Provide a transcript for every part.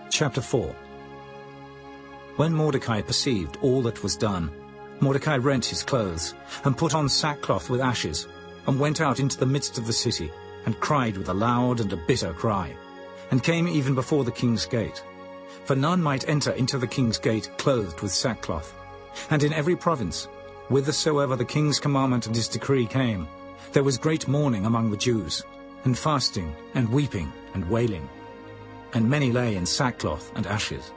Chapter 4. When Mordecai perceived all that was done, Mordecai rent his clothes, and put on sackcloth with ashes, and went out into the midst of the city, and cried with a loud and a bitter cry, and came even before the king's gate. For none might enter into the king's gate clothed with sackcloth. And in every province, whithersoever the king's commandment and his decree came, there was great mourning among the Jews, and fasting, and weeping, and wailing. And many lay in sackcloth and ashes.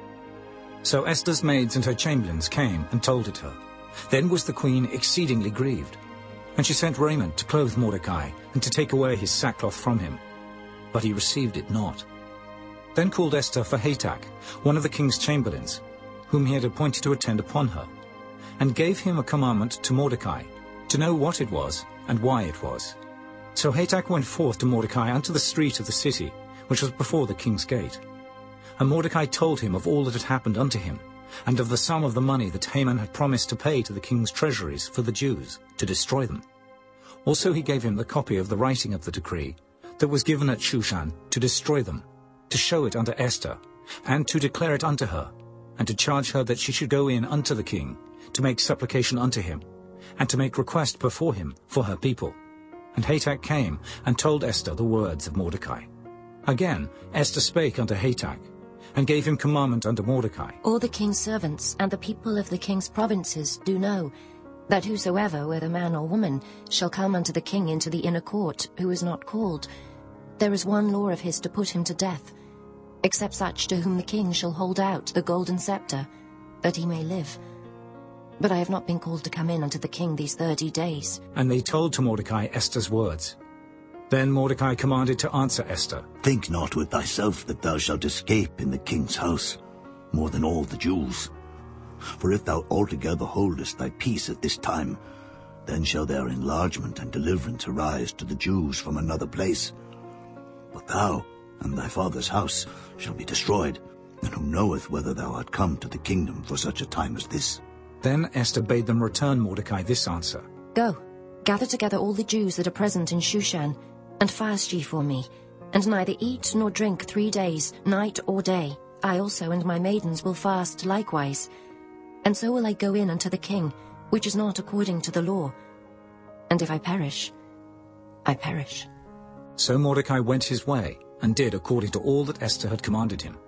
So Esther's maids and her chamberlains came and told it her. Then was the queen exceedingly grieved. And she sent raiment to clothe Mordecai, and to take away his sackcloth from him. But he received it not. Then called Esther for Hatach, one of the king's chamberlains, whom he had appointed to attend upon her, and gave him a commandment to Mordecai, to know what it was, and why it was. So Hatach went forth to Mordecai unto the street of the city, which was before the king's gate. And Mordecai told him of all that had happened unto him, and of the sum of the money that Haman had promised to pay to the king's treasuries for the Jews, to destroy them. Also he gave him the copy of the writing of the decree that was given at Shushan to destroy them, to show it unto Esther, and to declare it unto her, and to charge her that she should go in unto the king, to make supplication unto him, and to make request before him for her people. And Hatach came and told Esther the words of Mordecai. Again Esther spake unto Hatach, and gave him commandment unto Mordecai. All the king's servants and the people of the king's provinces do know that whosoever, whether man or woman, shall come unto the king into the inner court, who is not called, there is one law of his to put him to death, except such to whom the king shall hold out the golden scepter, that he may live. But I have not been called to come in unto the king these 30 days. And they told to Mordecai Esther's words. Then Mordecai commanded to answer Esther. Think not with thyself that thou shalt escape in the king's house, more than all the Jews. For if thou altogether holdest thy peace at this time, then shall their enlargement and deliverance arise to the Jews from another place. But thou and thy father's house shall be destroyed, and who knoweth whether thou art come to the kingdom for such a time as this? Then Esther bade them return Mordecai this answer. Go, gather together all the Jews that are present in Shushan, and fast ye for me, and neither eat nor drink 3 days, night or day. I also and my maidens will fast likewise. And so will I go in unto the king, which is not according to the law. And if I perish, I perish. So Mordecai went his way, and did according to all that Esther had commanded him.